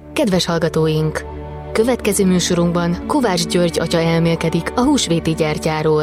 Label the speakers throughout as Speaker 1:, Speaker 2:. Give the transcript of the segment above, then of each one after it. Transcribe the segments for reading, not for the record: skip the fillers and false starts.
Speaker 1: Kedves hallgatóink! Következő műsorunkban Kovács György atya elmélkedik a húsvéti gyertyáról.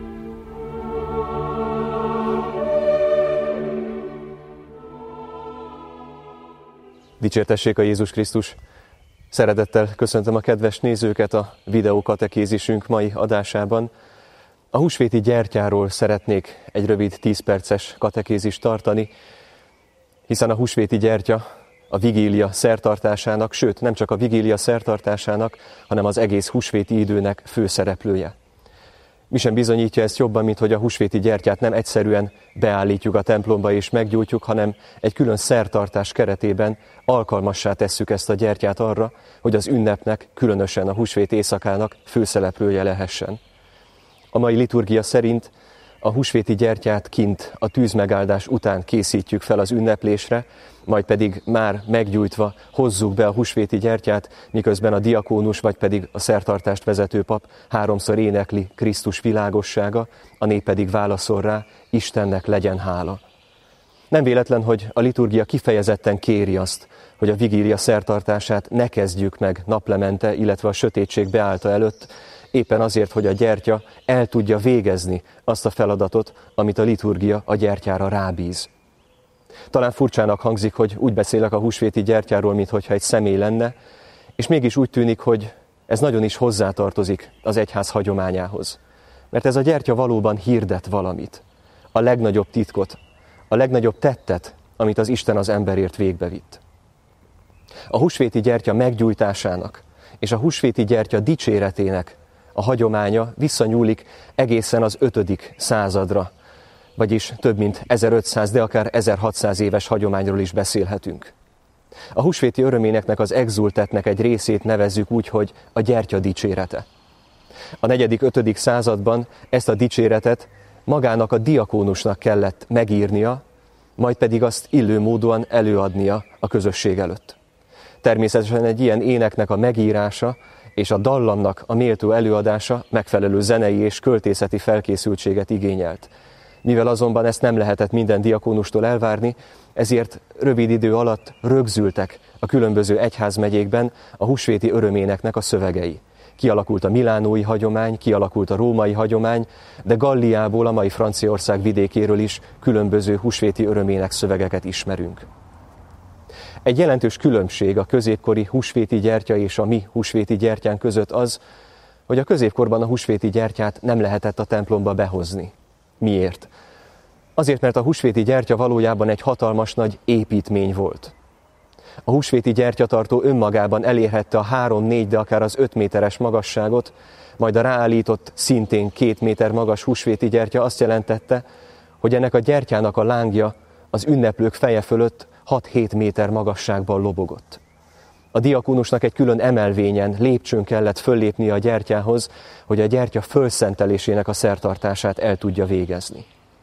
Speaker 2: Dicsértessék a Jézus Krisztus! Szeretettel köszöntöm a kedves nézőket a videókatekézisünk mai adásában. A húsvéti gyertyáról szeretnék egy rövid 10 perces katekézist tartani, hiszen a húsvéti gyertya a vigília szertartásának, sőt nem csak a vigília szertartásának, hanem az egész húsvéti időnek főszereplője. Mi sem bizonyítja ezt jobban, mint hogy a húsvéti gyertyát nem egyszerűen beállítjuk a templomba és meggyújtjuk, hanem egy külön szertartás keretében alkalmassá tesszük ezt a gyertyát arra, hogy az ünnepnek, különösen a húsvét éjszakának főszereplője lehessen. A mai liturgia szerint a húsvéti gyertyát kint a tűzmegáldás után készítjük fel az ünneplésre, majd pedig már meggyújtva hozzuk be a húsvéti gyertyát, miközben a diakónus vagy pedig a szertartást vezető pap 3-szor énekli Krisztus világossága, a nép pedig válaszol rá, Istennek legyen hála. Nem véletlen, hogy a liturgia kifejezetten kéri azt, hogy a vigília szertartását ne kezdjük meg naplemente, illetve a sötétség beállta előtt, éppen azért, hogy a gyertya el tudja végezni azt a feladatot, amit a liturgia a gyertyára rábíz. Talán furcsának hangzik, hogy úgy beszélek a húsvéti gyertyáról, mintha egy személy lenne, és mégis úgy tűnik, hogy ez nagyon is hozzátartozik az egyház hagyományához. Mert ez a gyertya valóban hirdet valamit, a legnagyobb titkot, a legnagyobb tettet, amit az Isten az emberért végbevitt. A húsvéti gyertya meggyújtásának és a húsvéti gyertya dicséretének a hagyománya visszanyúlik egészen az 5. századra, vagyis több mint 1500, de akár 1600 éves hagyományról is beszélhetünk. A húsvéti öröméneknek, az exultetnek egy részét nevezzük úgy, hogy a gyertya dicsérete. A 4.-5. században ezt a dicséretet magának a diakónusnak kellett megírnia, majd pedig azt illő módon előadnia a közösség előtt. Természetesen egy ilyen éneknek a megírása és a dallamnak a méltó előadása megfelelő zenei és költészeti felkészültséget igényelt. Mivel azonban ezt nem lehetett minden diakónustól elvárni, ezért rövid idő alatt rögzültek a különböző egyházmegyékben a húsvéti öröméneknek a szövegei. Kialakult a milánói hagyomány, kialakult a római hagyomány, de Galliából, a mai Franciaország vidékéről is különböző húsvéti örömének szövegeket ismerünk. Egy jelentős különbség a középkori húsvéti gyertya és a mi húsvéti gyertyánk között az, hogy a középkorban a húsvéti gyertyát nem lehetett a templomba behozni. Miért? Azért, mert a húsvéti gyertya valójában egy hatalmas nagy építmény volt. A húsvéti gyertyatartó önmagában elérhette a 3-4, de akár az 5 méteres magasságot, majd a ráállított szintén 2 méter magas húsvéti gyertya azt jelentette, hogy ennek a gyertyának a lángja az ünneplők feje fölött 6-7 méter magasságban lobogott. A diakónusnak egy külön emelvényen, lépcsőn kellett föllépnie a gyertyához, hogy a gyertya fölszentelésének a szertartását el tudja végezni.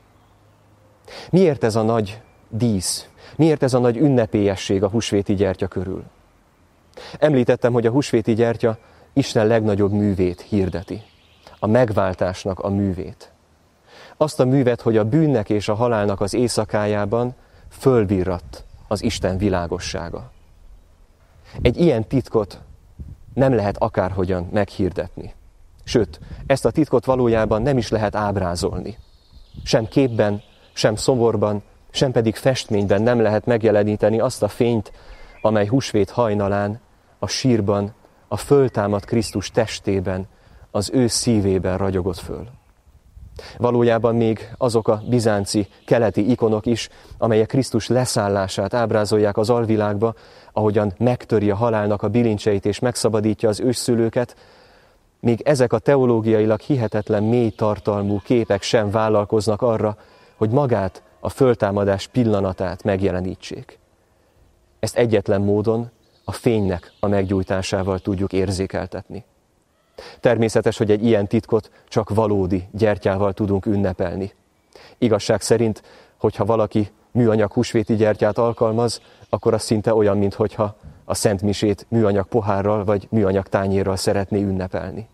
Speaker 2: Miért ez a nagy dísz? Miért ez a nagy ünnepélyesség a húsvéti gyertya körül? Említettem, hogy a húsvéti gyertya Isten legnagyobb művét hirdeti. A megváltásnak a művét. Azt a művet, hogy a bűnnek és a halálnak az éjszakájában fölvirratt az Isten világossága. Egy ilyen titkot nem lehet akárhogyan meghirdetni. Sőt, ezt a titkot valójában nem is lehet ábrázolni. Sem képben, sem szoborban, sem pedig festményben nem lehet megjeleníteni azt a fényt, amely húsvét hajnalán, a sírban, a föltámadt Krisztus testében, az ő szívében ragyogott föl. Valójában még azok a bizánci, keleti ikonok is, amelyek Krisztus leszállását ábrázolják az alvilágba, ahogyan megtöri a halálnak a bilincseit és megszabadítja az ősszülőket, még ezek a teológiailag hihetetlen mély tartalmú képek sem vállalkoznak arra, hogy magát, a föltámadás pillanatát megjelenítsék. Ezt egyetlen módon, a fénynek a meggyújtásával tudjuk érzékeltetni. Természetes, hogy egy ilyen titkot csak valódi gyertyával tudunk ünnepelni. Igazság szerint, hogyha valaki műanyag húsvéti gyertyát alkalmaz, akkor az szinte olyan, minthogyha a szentmisét műanyag pohárral vagy műanyag tányérral szeretné ünnepelni.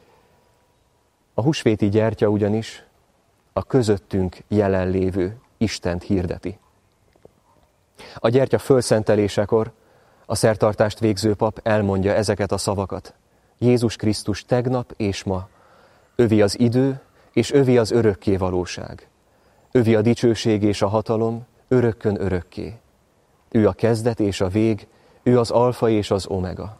Speaker 2: A húsvéti gyertya ugyanis a közöttünk jelenlévő Istent hirdeti. A gyertya fölszentelésekor A szertartást végző pap elmondja ezeket a szavakat. Jézus Krisztus tegnap és ma. Övi az idő, és övi az örökké valóság. Övi a dicsőség és a hatalom, örökkön örökké. Ő a kezdet és a vég, ő az alfa és az omega.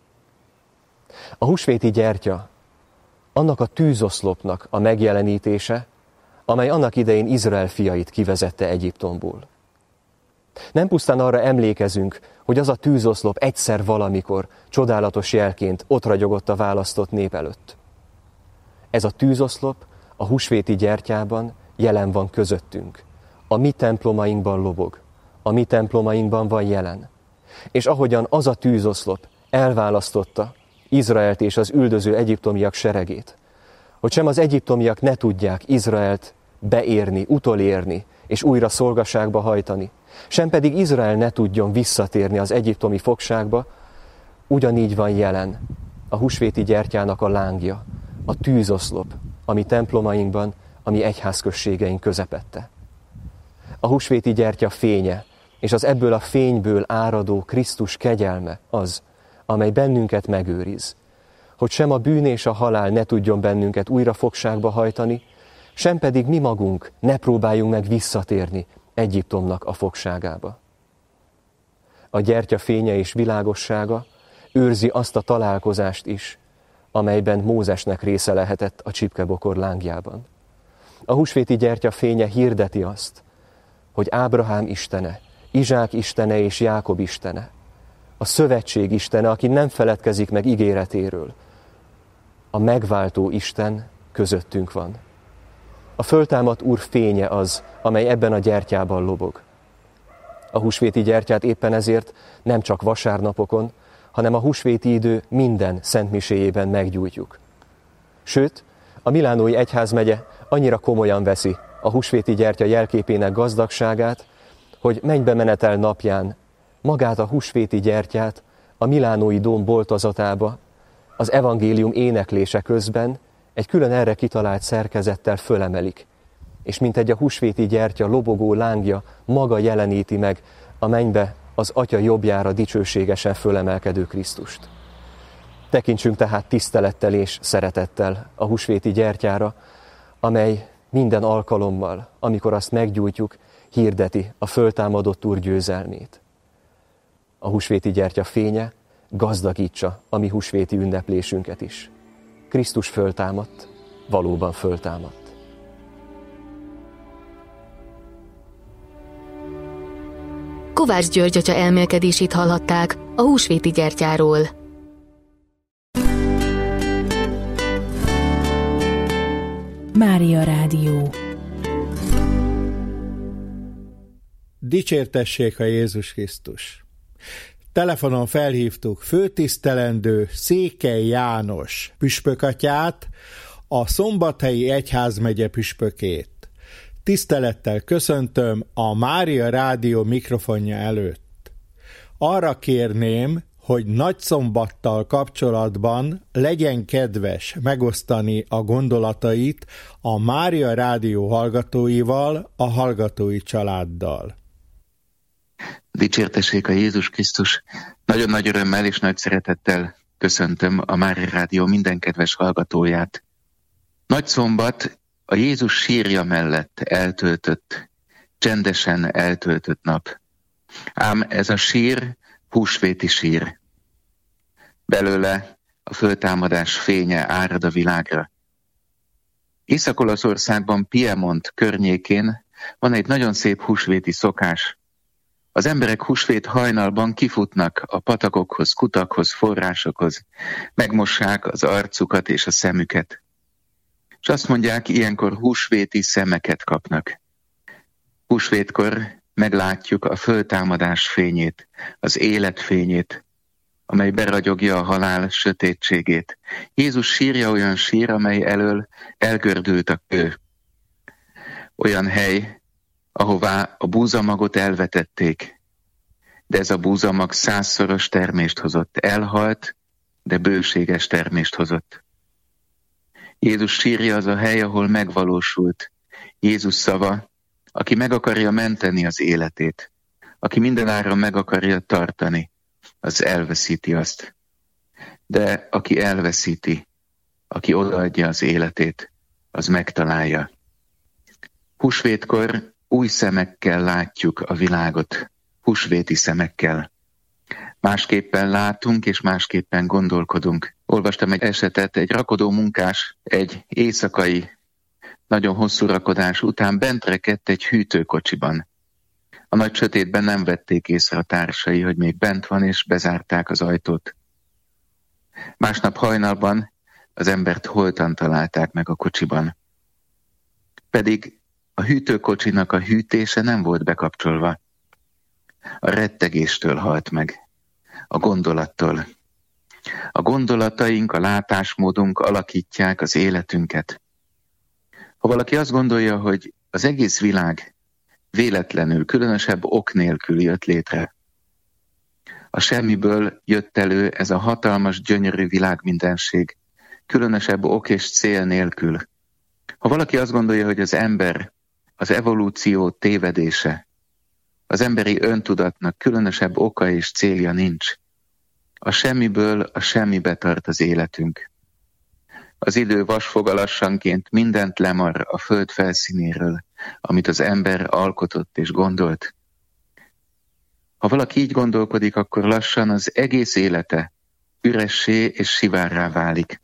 Speaker 2: A húsvéti gyertya annak a tűzoszlopnak a megjelenítése, amely annak idején Izrael fiait kivezette Egyiptomból. Nem pusztán arra emlékezünk, hogy az a tűzoszlop egyszer valamikor csodálatos jelként ott ragyogott a választott nép előtt. Ez a tűzoszlop a húsvéti gyertyában jelen van közöttünk. A mi templomainkban lobog, a mi templomainkban van jelen. És ahogyan az a tűzoszlop elválasztotta Izraelt és az üldöző egyiptomiak seregét, hogy sem az egyiptomiak ne tudják Izraelt beérni, utolérni és újra szolgaságba hajtani, sem pedig Izrael ne tudjon visszatérni az egyiptomi fogságba, ugyanígy van jelen a húsvéti gyertyának a lángja, a tűzoszlop, a mi templomainkban, a mi egyházközségeink közepette. A húsvéti gyertya fénye, és az ebből a fényből áradó Krisztus kegyelme az, amely bennünket megőriz, hogy sem a bűn és a halál ne tudjon bennünket újra fogságba hajtani, sem pedig mi magunk ne próbáljunk meg visszatérni Egyiptomnak a fogságába. A gyertya fénye és világossága őrzi azt a találkozást is, amelyben Mózesnek része lehetett a csipkebokor lángjában. A húsvéti gyertya fénye hirdeti azt, hogy Ábrahám istene, Izsák istene és Jákob istene, a szövetség istene, aki nem feledkezik meg ígéretéről, a megváltó Isten közöttünk van. A föltámadt Úr fénye az, amely ebben a gyertyában lobog. A húsvéti gyertyát éppen ezért nem csak vasárnapokon, hanem a húsvéti idő minden szentmiséjében meggyújtjuk. Sőt, a Milánói Egyházmegye annyira komolyan veszi a húsvéti gyertya jelképének gazdagságát, hogy mennybe menetel napján magát a húsvéti gyertyát a Milánói dóm boltozatába az evangélium éneklése közben egy külön erre kitalált szerkezettel fölemelik, és mintegy a húsvéti gyertya lobogó lángja maga jeleníti meg a mennybe az Atya jobbjára dicsőségesen fölemelkedő Krisztust. Tekintsünk tehát tisztelettel és szeretettel a húsvéti gyertyára, amely minden alkalommal, amikor azt meggyújtjuk, hirdeti a föltámadott Úr győzelmét. A húsvéti gyertya fénye gazdagítsa a mi húsvéti ünneplésünket is. Krisztus föltámadt, valóban föltámadt.
Speaker 1: Kovács György atya elmélkedését hallhatták a húsvéti gyertyáról.
Speaker 3: Mária Rádió.
Speaker 4: Dicsértessék a Jézus Krisztus! Telefonon felhívtuk főtisztelendő Székely János püspökatyát, a Szombathelyi Egyházmegye püspökét. Tisztelettel köszöntöm a Mária Rádió mikrofonja előtt. Arra kérném, hogy Nagyszombattal kapcsolatban legyen kedves megosztani a gondolatait a Mária Rádió hallgatóival, a hallgatói családdal.
Speaker 5: Dicsértessék a Jézus Krisztus! Nagyon nagy örömmel és nagy szeretettel köszöntöm a Mária Rádió minden kedves hallgatóját. Nagyszombat a Jézus sírja mellett eltöltött, csendesen eltöltött nap. Ám ez a sír húsvéti sír. Belőle a föltámadás fénye árad a világra. Észak-Olaszországban, Piemont környékén van egy nagyon szép húsvéti szokás. Az emberek húsvét hajnalban kifutnak a patakokhoz, kutakhoz, forrásokhoz, megmossák az arcukat és a szemüket. És azt mondják, ilyenkor húsvéti szemeket kapnak. Húsvétkor meglátjuk a föltámadás fényét, az élet fényét, amely beragyogja a halál sötétségét. Jézus sírja olyan sír, amely elől elgördült a kő. Olyan hely, ahová a búzamagot elvetették, de ez a búzamag 100-szoros termést hozott. Elhalt, de bőséges termést hozott. Jézus sírja az a hely, ahol megvalósult Jézus szava, aki meg akarja menteni az életét, aki mindenáron meg akarja tartani az elveszíti azt. De aki elveszíti, aki odaadja az életét, az megtalálja. Húsvétkor új szemekkel látjuk a világot, húsvéti szemekkel. Másképpen látunk és másképpen gondolkodunk. Olvastam egy esetet, egy rakodó munkás egy éjszakai, nagyon hosszú rakodás után bent rekedt egy hűtőkocsiban. A nagy sötétben nem vették észre a társai, hogy még bent van, és bezárták az ajtót. Másnap hajnalban az embert holtan találták meg a kocsiban. Pedig a hűtőkocsinak a hűtése nem volt bekapcsolva. A rettegéstől halt meg, a gondolattól. A gondolataink, a látásmódunk alakítják az életünket. Ha valaki azt gondolja, hogy az egész világ véletlenül, különösebb ok nélkül jött létre, a semmiből jött elő ez a hatalmas, gyönyörű világmindenség, különösebb ok és cél nélkül. Ha valaki azt gondolja, hogy az ember, az evolúció tévedése, az emberi öntudatnak különösebb oka és célja nincs, a semmiből a semmibe tart az életünk. Az idő vasfogalassanként mindent lemar a föld felszínéről, amit az ember alkotott és gondolt. Ha valaki így gondolkodik, akkor lassan az egész élete üressé és sivárrá válik.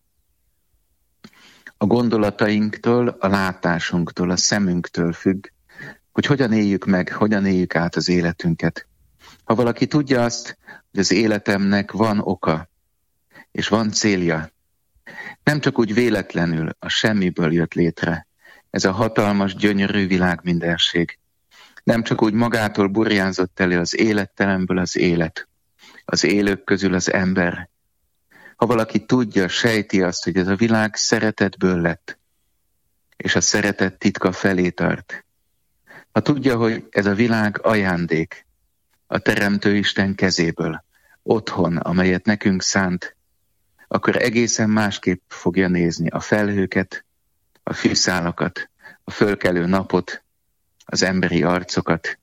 Speaker 5: A gondolatainktól, a látásunktól, a szemünktől függ, hogy hogyan éljük meg, hogyan éljük át az életünket. Ha valaki tudja azt, hogy az életemnek van oka, és van célja, nem csak úgy véletlenül a semmiből jött létre ez a hatalmas, gyönyörű világmindenség. Nem csak úgy magától burjánzott elő az élettelenből az élet, az élők közül az ember. Ha valaki tudja, sejti azt, hogy ez a világ szeretetből lett, és a szeretet titka felé tart. Ha tudja, hogy ez a világ ajándék, a Teremtő Isten kezéből, otthon, amelyet nekünk szánt, akkor egészen másképp fogja nézni a felhőket, a fűszálakat, a fölkelő napot, az emberi arcokat.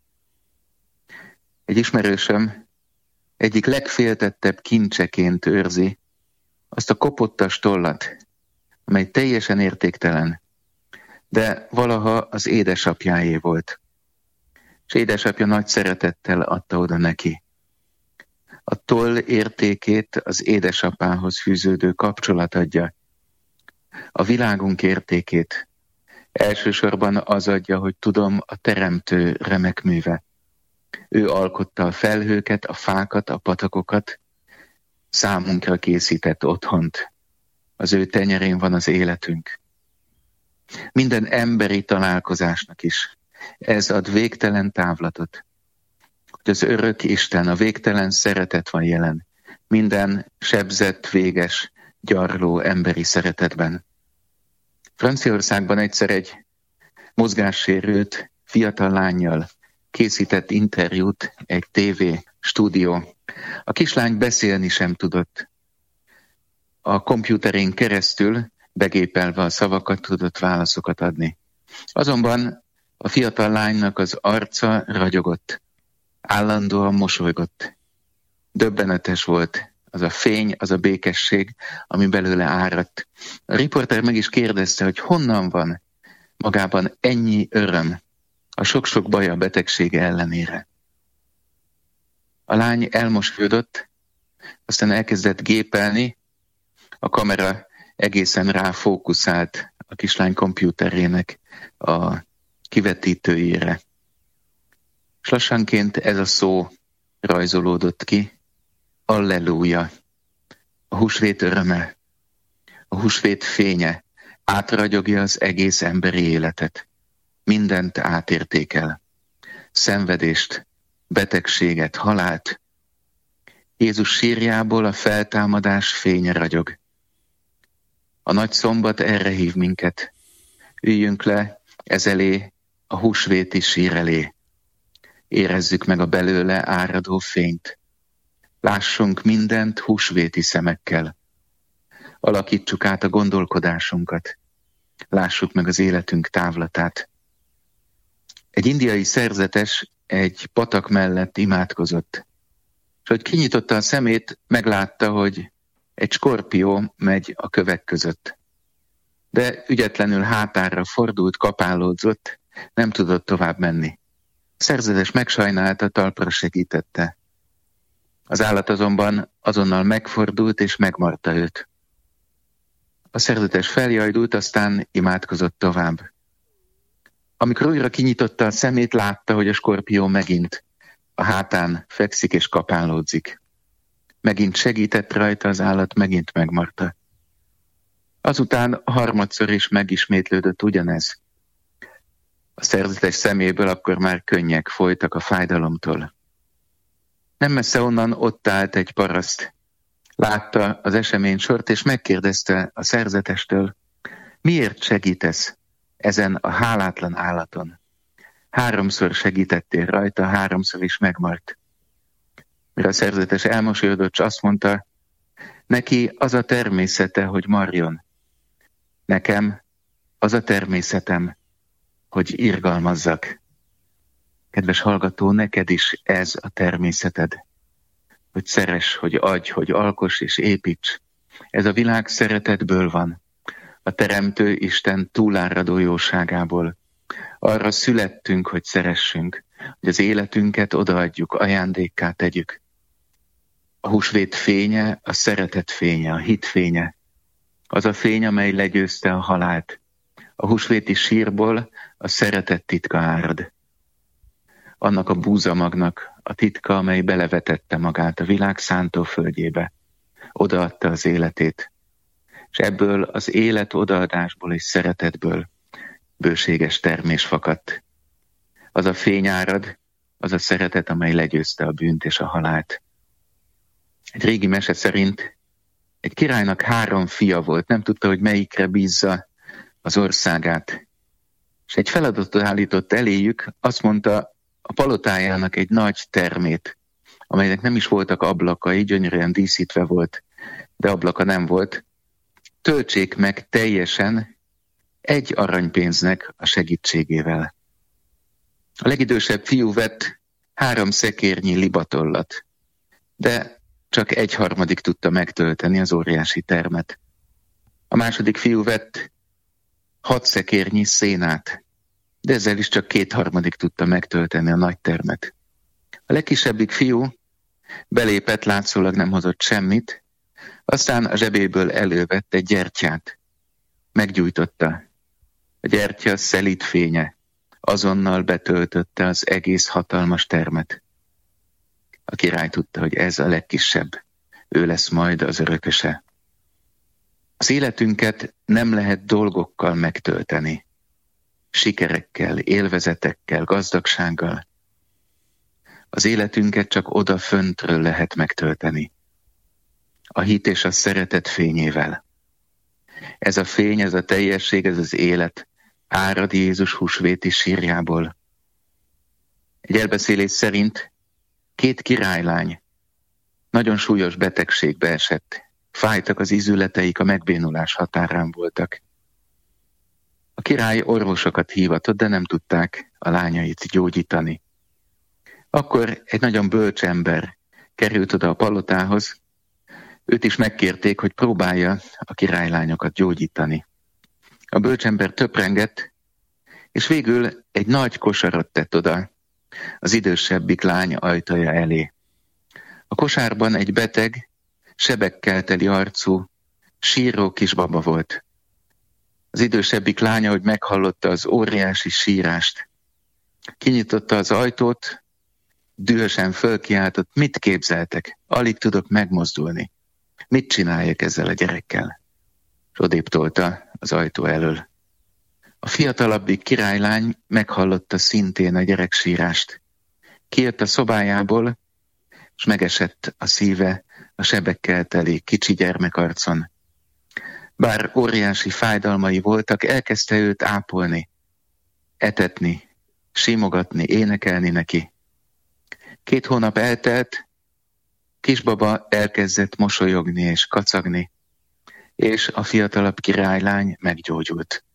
Speaker 5: Egy ismerősöm egyik legféltettebb kincseként őrzi azt a kopottas tollat, amely teljesen értéktelen, de valaha az édesapjáé volt. És édesapja nagy szeretettel adta oda neki. A toll értékét az édesapához fűződő kapcsolat adja. A világunk értékét elsősorban az adja, hogy tudom, a Teremtő remek műve. Ő alkotta a felhőket, a fákat, a patakokat, számunkra készített otthont. Az ő tenyerén van az életünk. Minden emberi találkozásnak is ez ad végtelen távlatot, hogy az örök Isten, a végtelen szeretet van jelen minden sebzett, véges, gyarló emberi szeretetben. Franciaországban egyszer egy mozgássérült fiatal lánnyal készített interjút egy TV stúdió. A kislány beszélni sem tudott. A kompjúterén keresztül begépelve a szavakat tudott válaszokat adni. Azonban a fiatal lánynak az arca ragyogott, állandóan mosolygott. Döbbenetes volt az a fény, az a békesség, ami belőle áradt. A riporter meg is kérdezte, hogy honnan van magában ennyi öröm a sok-sok baja, betegsége ellenére. A lány elmosolyodott, aztán elkezdett gépelni, a kamera egészen ráfókuszált a kislány kompjúterének a kivetítőjére. És lassanként ez a szó rajzolódott ki, Alleluja, a húsvét öröme, a húsvét fénye átragyogja az egész emberi életet. Mindent átértékel. Szenvedést, betegséget, halált. Jézus sírjából a feltámadás fénye ragyog. A nagy szombat erre hív minket. Üljünk le ez elé, a húsvéti sír elé. Érezzük meg a belőle áradó fényt. Lássunk mindent húsvéti szemekkel. Alakítsuk át a gondolkodásunkat. Lássuk meg az életünk távlatát. Egy indiai szerzetes egy patak mellett imádkozott. És hogy kinyitotta a szemét, meglátta, hogy egy skorpió megy a kövek között. De ügyetlenül hátára fordult, kapálódzott, nem tudott tovább menni. A szerzetes megsajnálta, talpra segítette. Az állat azonban azonnal megfordult és megmarta őt. A szerzetes feljajdult, aztán imádkozott tovább. Amikor újra kinyitotta a szemét, látta, hogy a skorpió megint a hátán fekszik és kapálódzik. Megint segített rajta, az állat megint megmarta. Azután harmadszor is megismétlődött ugyanez. A szerzetes szeméből akkor már könnyek folytak a fájdalomtól. Nem messze onnan ott állt egy paraszt. Látta az eseménysort, és megkérdezte a szerzetestől, miért segítesz ezen a hálátlan állaton? 3-szor segítettél rajta, 3-szor is megmart. Mire a szerzetes elmosolyodott, s azt mondta, neki az a természete, hogy marjon. Nekem az a természetem, hogy irgalmazzak. Kedves hallgató, neked is ez a természeted. Hogy szeress, hogy adj, hogy alkoss és építs. Ez a világ szeretetből van. A Teremtő Isten túláradó jóságából. Arra születtünk, hogy szeressünk, hogy az életünket odaadjuk, ajándékká tegyük. A húsvét fénye, a szeretet fénye, a hit fénye. Az a fény, amely legyőzte a halált. A húsvéti sírból a szeretet titka árad. Annak a búzamagnak a titka, amely belevetette magát a világ szántóföldjébe. Odaadta az életét. És ebből az élet odaadásból és szeretetből bőséges termés fakadt. Az a fény árad, az a szeretet, amely legyőzte a bűnt és a halált. Egy régi mese szerint egy királynak 3 fia volt, nem tudta, hogy melyikre bízza az országát. És egy feladatot állított eléjük, azt mondta, a palotájának egy nagy termét, amelynek nem is voltak ablakai, gyönyörűen díszítve volt, de ablaka nem volt, töltsék meg teljesen 1 aranypénznek a segítségével. A legidősebb fiú vett 3 szekérnyi libatollat, de csak 1/3 tudta megtölteni az óriási termet. A második fiú vett 6 szekérnyi szénát, de ezzel is csak 2/3 tudta megtölteni a nagy termet. A legkisebbik fiú belépett, látszólag nem hozott semmit, aztán a zsebéből elővett egy gyertyát. Meggyújtotta. A gyertya szelíd fénye azonnal betöltötte az egész hatalmas termet. A király tudta, hogy ez a legkisebb, ő lesz majd az örököse. Az életünket nem lehet dolgokkal megtölteni, sikerekkel, élvezetekkel, gazdagsággal. Az életünket csak oda föntről lehet megtölteni, a hit és a szeretet fényével. Ez a fény, ez a teljesség, ez az élet árad Jézus húsvéti sírjából. Egy elbeszélés szerint 2 királylány nagyon súlyos betegségbe esett. Fájtak az ízületeik, a megbénulás határán voltak. A király orvosokat hívatott, de nem tudták a lányait gyógyítani. Akkor egy nagyon bölcs ember került oda a palotához, őt is megkérték, hogy próbálja a királylányokat gyógyítani. A bölcsember töprengett, és végül egy nagy kosarat tett oda az idősebbik lány ajtaja elé. A kosárban egy beteg, sebekkel teli arcú, síró kisbaba volt. Az idősebbik lánya, hogy meghallotta az óriási sírást, kinyitotta az ajtót, dühösen fölkiáltott, mit képzeltek? Alig tudok megmozdulni. Mit csináljak ezzel a gyerekkel? És odébb tolta az ajtó elől. A fiatalabbik királylány meghallotta szintén a gyerek sírást. Kijött a szobájából, és megesett a szíve a sebekkel teli kicsi gyermekarcon. Bár óriási fájdalmai voltak, elkezdte őt ápolni, etetni, simogatni, énekelni neki. 2 hónap eltelt, kisbaba elkezdett mosolyogni és kacagni, és a fiatalabb királylány meggyógyult.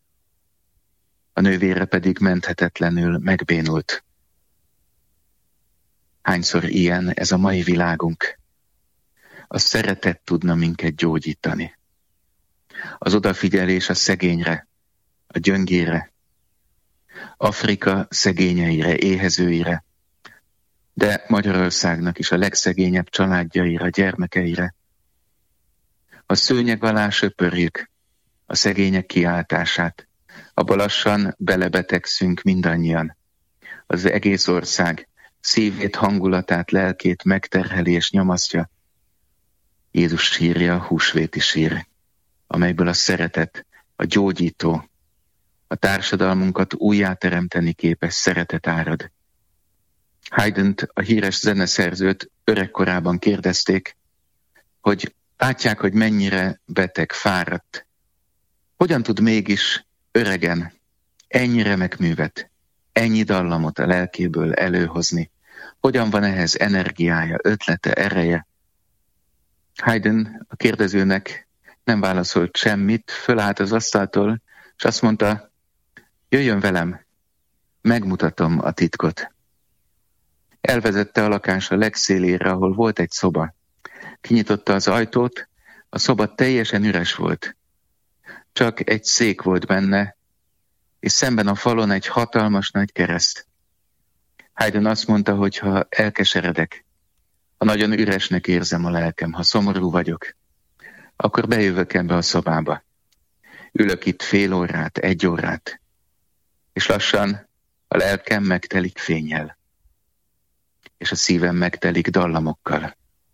Speaker 5: A nővére pedig menthetetlenül megbénult. Hányszor ilyen ez a mai világunk? A szeretet tudna minket gyógyítani. Az odafigyelés a szegényre, a gyöngére, Afrika szegényeire, éhezőire, de Magyarországnak is a legszegényebb családjaira, gyermekeire. A szőnyeg alá söpörjük a szegények kiáltását, abba lassan belebetegszünk mindannyian. Az egész ország szívét, hangulatát, lelkét megterheli és nyomasztja. Jézus sírja a húsvéti sír, amelyből a szeretet, a gyógyító, a társadalmunkat újjáteremteni képes szeretet árad. Haydnt, a híres zeneszerzőt öregkorában kérdezték, hogy látják, hogy mennyire beteg, fáradt. Hogyan tud mégis öregen ennyi remek művet, ennyi dallamot a lelkéből előhozni? Hogyan van ehhez energiája, ötlete, ereje? Haydn a kérdezőnek nem válaszolt semmit, fölállt az asztaltól, és azt mondta, jöjjön velem, megmutatom a titkot. Elvezette a lakás a legszélére, ahol volt egy szoba. Kinyitotta az ajtót, a szoba teljesen üres volt. Csak egy szék volt benne, és szemben a falon egy hatalmas nagy kereszt. Haydn azt mondta, hogy ha elkeseredek, ha nagyon üresnek érzem a lelkem, ha szomorú vagyok, akkor bejövök ebbe a szobába. Ülök itt fél órát, 1 órát, és lassan a lelkem megtelik fénnyel, és a szívem megtelik dallamokkal.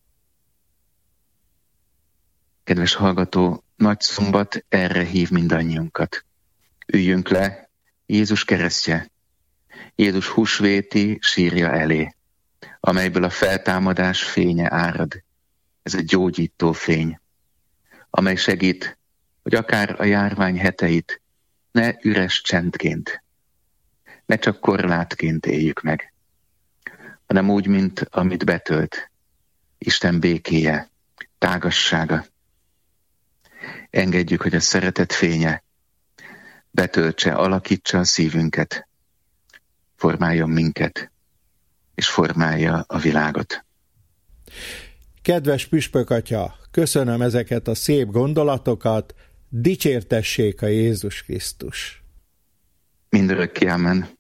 Speaker 5: Kedves hallgató, nagy szombat erre hív mindannyiunkat. Üljünk le Jézus keresztje, Jézus húsvéti sírja elé, amelyből a feltámadás fénye árad. Ez a gyógyító fény, amely segít, hogy akár a járvány heteit ne üres csendként, ne csak korlátként éljük meg, hanem úgy, mint amit betölt Isten békéje, tágassága. Engedjük, hogy a szeretet fénye betöltse, alakítsa a szívünket, formáljon minket, és formálja a világot.
Speaker 4: Kedves püspökatya, köszönöm ezeket a szép gondolatokat, dicsértessék a Jézus Krisztus.
Speaker 5: Mindörökké, amen.